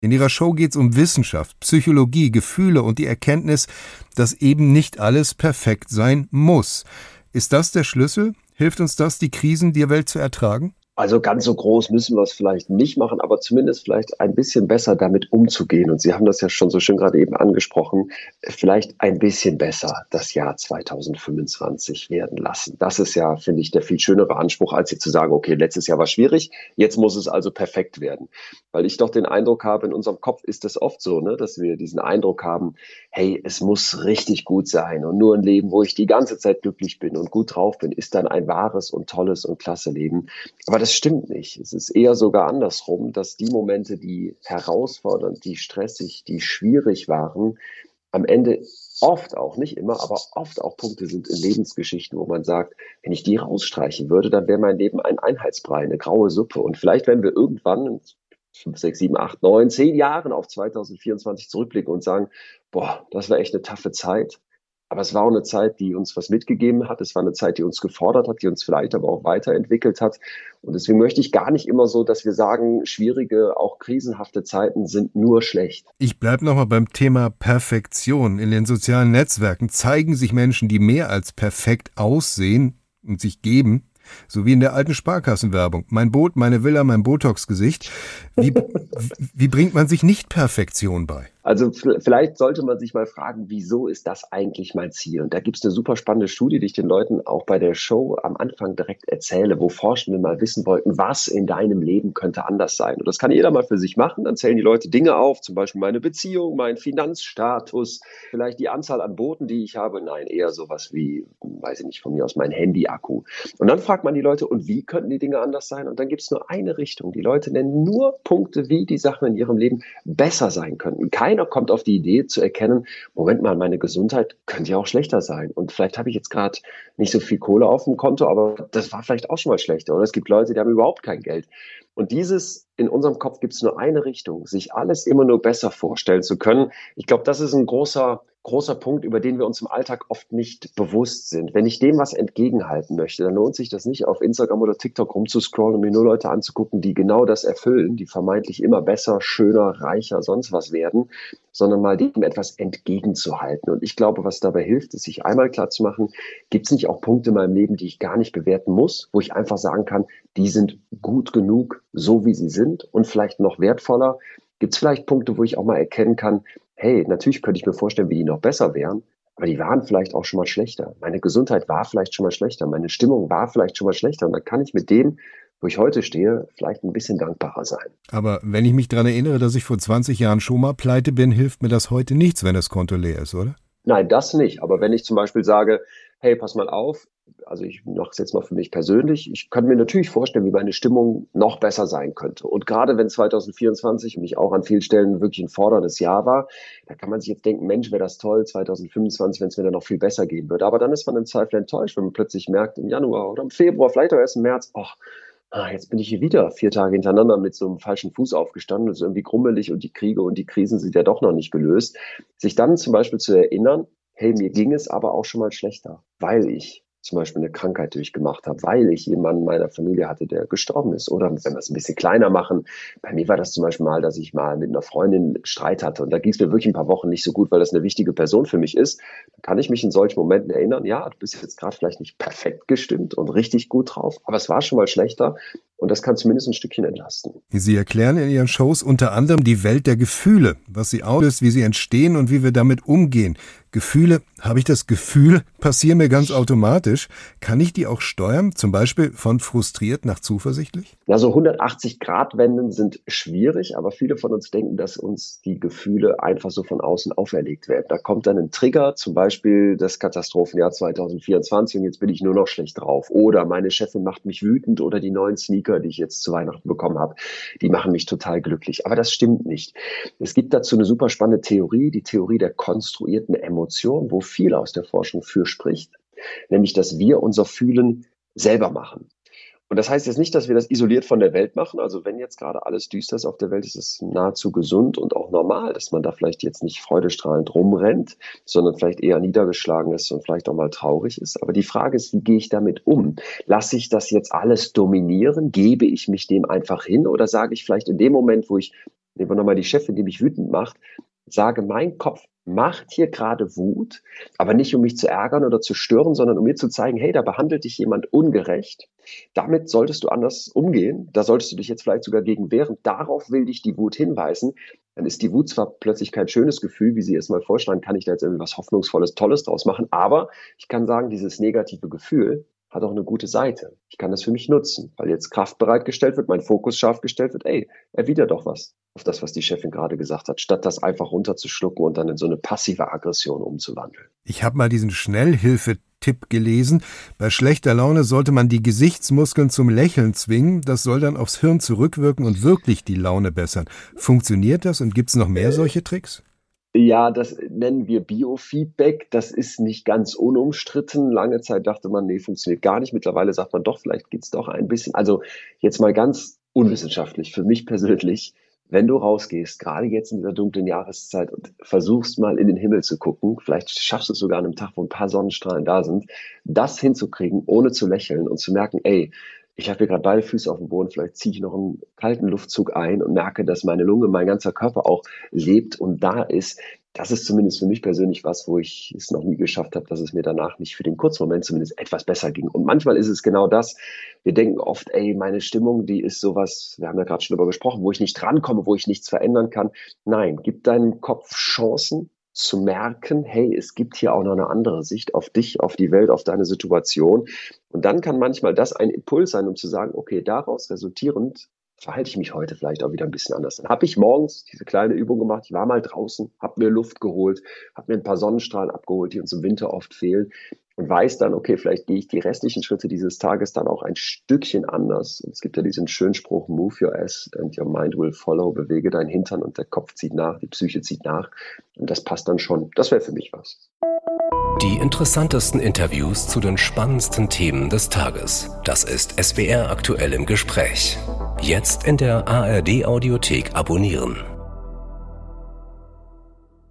In ihrer Show geht es um Wissenschaft, Psychologie, Gefühle und die Erkenntnis, dass eben nicht alles perfekt sein muss. Ist das der Schlüssel? Hilft uns das, die Krisen der Welt zu ertragen? Also ganz so groß müssen wir es vielleicht nicht machen, aber zumindest vielleicht ein bisschen besser damit umzugehen. Und Sie haben das ja schon so schön gerade eben angesprochen, vielleicht ein bisschen besser das Jahr 2025 werden lassen. Das ist ja, finde ich, der viel schönere Anspruch, als jetzt zu sagen, okay, letztes Jahr war schwierig, jetzt muss es also perfekt werden. Weil ich doch den Eindruck habe, in unserem Kopf ist es oft so, ne, dass wir diesen Eindruck haben, hey, es muss richtig gut sein und nur ein Leben, wo ich die ganze Zeit glücklich bin und gut drauf bin, ist dann ein wahres und tolles und klasse Leben. Aber das stimmt nicht. Es ist eher sogar andersrum, dass die Momente, die herausfordernd, die stressig, die schwierig waren, am Ende oft auch, nicht immer, aber oft auch Punkte sind in Lebensgeschichten, wo man sagt, wenn ich die rausstreichen würde, dann wäre mein Leben ein Einheitsbrei, eine graue Suppe. Und vielleicht werden wir irgendwann in 5, 6, 7, 8, 9, 10 Jahren auf 2024 zurückblicken und sagen, boah, das war echt eine taffe Zeit. Aber es war auch eine Zeit, die uns was mitgegeben hat. Es war eine Zeit, die uns gefordert hat, die uns vielleicht aber auch weiterentwickelt hat. Und deswegen möchte ich gar nicht immer so, dass wir sagen, schwierige, auch krisenhafte Zeiten sind nur schlecht. Ich bleibe nochmal beim Thema Perfektion. In den sozialen Netzwerken zeigen sich Menschen, die mehr als perfekt aussehen und sich geben, so wie in der alten Sparkassenwerbung. Mein Boot, meine Villa, mein Botox-Gesicht. Wie bringt man sich Nicht-Perfektion bei? Also vielleicht sollte man sich mal fragen, wieso ist das eigentlich mein Ziel? Und da gibt es eine super spannende Studie, die ich den Leuten auch bei der Show am Anfang direkt erzähle, wo Forschende mal wissen wollten, was in deinem Leben könnte anders sein. Und das kann jeder mal für sich machen. Dann zählen die Leute Dinge auf, zum Beispiel meine Beziehung, mein Finanzstatus, vielleicht die Anzahl an Booten, die ich habe. Nein, eher sowas wie, weiß ich nicht, von mir aus mein Handy-Akku. Und dann fragt man die Leute, und wie könnten die Dinge anders sein? Und dann gibt es nur eine Richtung. Die Leute nennen nur Punkte, wie die Sachen in ihrem Leben besser sein könnten. Keiner kommt auf die Idee zu erkennen, Moment mal, meine Gesundheit könnte ja auch schlechter sein. Und vielleicht habe ich jetzt gerade nicht so viel Kohle auf dem Konto, aber das war vielleicht auch schon mal schlechter. Oder es gibt Leute, die haben überhaupt kein Geld. Und in unserem Kopf gibt es nur eine Richtung, sich alles immer nur besser vorstellen zu können. Ich glaube, das ist ein großer Punkt, über den wir uns im Alltag oft nicht bewusst sind. Wenn ich dem was entgegenhalten möchte, dann lohnt sich das nicht, auf Instagram oder TikTok rumzuscrollen und mir nur Leute anzugucken, die genau das erfüllen, die vermeintlich immer besser, schöner, reicher, sonst was werden, sondern mal dem etwas entgegenzuhalten. Und ich glaube, was dabei hilft, ist, sich einmal klar zu machen, gibt es nicht auch Punkte in meinem Leben, die ich gar nicht bewerten muss, wo ich einfach sagen kann, die sind gut genug, so wie sie sind, und vielleicht noch wertvoller. Gibt es vielleicht Punkte, wo ich auch mal erkennen kann, hey, natürlich könnte ich mir vorstellen, wie die noch besser wären, aber die waren vielleicht auch schon mal schlechter. Meine Gesundheit war vielleicht schon mal schlechter, meine Stimmung war vielleicht schon mal schlechter, und dann kann ich mit dem, wo ich heute stehe, vielleicht ein bisschen dankbarer sein. Aber wenn ich mich daran erinnere, dass ich vor 20 Jahren schon mal pleite bin, hilft mir das heute nichts, wenn das Konto leer ist, oder? Nein, das nicht. Aber wenn ich zum Beispiel sage, hey, pass mal auf, also ich mache es jetzt mal für mich persönlich, ich kann mir natürlich vorstellen, wie meine Stimmung noch besser sein könnte. Und gerade wenn 2024 mich auch an vielen Stellen wirklich ein forderndes Jahr war, da kann man sich jetzt denken, Mensch, wäre das toll, 2025, wenn es mir dann noch viel besser gehen würde. Aber dann ist man im Zweifel enttäuscht, wenn man plötzlich merkt, im Januar oder im Februar, vielleicht auch erst im März, jetzt bin ich hier wieder 4 Tage hintereinander mit so einem falschen Fuß aufgestanden, das ist irgendwie grummelig, und die Kriege und die Krisen sind ja doch noch nicht gelöst. Sich dann zum Beispiel zu erinnern, hey, mir ging es aber auch schon mal schlechter, weil ich zum Beispiel eine Krankheit durchgemacht habe, weil ich jemanden in meiner Familie hatte, der gestorben ist. Oder wenn wir es ein bisschen kleiner machen, bei mir war das zum Beispiel mal, dass ich mal mit einer Freundin Streit hatte, und da ging es mir wirklich ein paar Wochen nicht so gut, weil das eine wichtige Person für mich ist. Dann kann ich mich in solchen Momenten erinnern, ja, du bist jetzt gerade vielleicht nicht perfekt gestimmt und richtig gut drauf, aber es war schon mal schlechter, und das kann zumindest ein Stückchen entlasten. Sie erklären in Ihren Shows unter anderem die Welt der Gefühle, was sie auslöst, wie sie entstehen und wie wir damit umgehen. Gefühle, habe ich das Gefühl, passieren mir ganz automatisch. Kann ich die auch steuern? Zum Beispiel von frustriert nach zuversichtlich? Ja, so 180-Grad-Wenden sind schwierig, aber viele von uns denken, dass uns die Gefühle einfach so von außen auferlegt werden. Da kommt dann ein Trigger, zum Beispiel das Katastrophenjahr 2024, und jetzt bin ich nur noch schlecht drauf. Oder meine Chefin macht mich wütend, oder die neuen Sneaker, die ich jetzt zu Weihnachten bekommen habe, die machen mich total glücklich. Aber das stimmt nicht. Es gibt dazu eine super spannende Theorie, die Theorie der konstruierten Emotion, wo viel aus der Forschung für spricht, nämlich, dass wir unser Fühlen selber machen. Und das heißt jetzt nicht, dass wir das isoliert von der Welt machen. Also wenn jetzt gerade alles düster ist auf der Welt, ist es nahezu gesund und auch normal, dass man da vielleicht jetzt nicht freudestrahlend rumrennt, sondern vielleicht eher niedergeschlagen ist und vielleicht auch mal traurig ist. Aber die Frage ist, wie gehe ich damit um? Lasse ich das jetzt alles dominieren? Gebe ich mich dem einfach hin? Oder sage ich vielleicht in dem Moment, wo ich nehmen wir nochmal die Chefin, die mich wütend macht, sage, mein Kopf macht hier gerade Wut, aber nicht um mich zu ärgern oder zu stören, sondern um mir zu zeigen, hey, da behandelt dich jemand ungerecht. Damit solltest du anders umgehen. Da solltest du dich jetzt vielleicht sogar gegen wehren. Darauf will dich die Wut hinweisen. Dann ist die Wut zwar plötzlich kein schönes Gefühl, wie Sie es mal vorschlagen, kann ich da jetzt irgendwie was Hoffnungsvolles, Tolles draus machen. Aber ich kann sagen, dieses negative Gefühl hat auch eine gute Seite. Ich kann das für mich nutzen, weil jetzt Kraft bereitgestellt wird, mein Fokus scharf gestellt wird. Ey, erwider doch was auf das, was die Chefin gerade gesagt hat, statt das einfach runterzuschlucken und dann in so eine passive Aggression umzuwandeln. Ich habe mal diesen Schnellhilfetipp gelesen. Bei schlechter Laune sollte man die Gesichtsmuskeln zum Lächeln zwingen. Das soll dann aufs Hirn zurückwirken und wirklich die Laune bessern. Funktioniert das und gibt es noch mehr solche Tricks? Ja, das nennen wir Biofeedback. Das ist nicht ganz unumstritten. Lange Zeit dachte man, nee, funktioniert gar nicht. Mittlerweile sagt man doch, vielleicht geht's doch ein bisschen. Also jetzt mal ganz unwissenschaftlich für mich persönlich. Wenn du rausgehst, gerade jetzt in dieser dunklen Jahreszeit und versuchst mal in den Himmel zu gucken, vielleicht schaffst du es sogar an einem Tag, wo ein paar Sonnenstrahlen da sind, das hinzukriegen, ohne zu lächeln und zu merken, ey, ich habe hier gerade beide Füße auf dem Boden, vielleicht ziehe ich noch einen kalten Luftzug ein und merke, dass meine Lunge, mein ganzer Körper auch lebt und da ist. Das ist zumindest für mich persönlich was, wo ich es noch nie geschafft habe, dass es mir danach nicht für den kurzen Moment zumindest etwas besser ging. Und manchmal ist es genau das. Wir denken oft, ey, meine Stimmung, die ist sowas, wir haben ja gerade schon darüber gesprochen, wo ich nicht drankomme, wo ich nichts verändern kann. Nein, gib deinem Kopf Chancen zu merken, hey, es gibt hier auch noch eine andere Sicht auf dich, auf die Welt, auf deine Situation. Und dann kann manchmal das ein Impuls sein, um zu sagen, okay, daraus resultierend verhalte ich mich heute vielleicht auch wieder ein bisschen anders. Dann habe ich morgens diese kleine Übung gemacht, ich war mal draußen, habe mir Luft geholt, habe mir ein paar Sonnenstrahlen abgeholt, die uns im Winter oft fehlen und weiß dann, okay, vielleicht gehe ich die restlichen Schritte dieses Tages dann auch ein Stückchen anders. Und es gibt ja diesen schönen Spruch, move your ass and your mind will follow, bewege dein Hintern und der Kopf zieht nach, die Psyche zieht nach und das passt dann schon. Das wäre für mich was. Die interessantesten Interviews zu den spannendsten Themen des Tages. Das ist SWR aktuell im Gespräch. Jetzt in der ARD Audiothek abonnieren.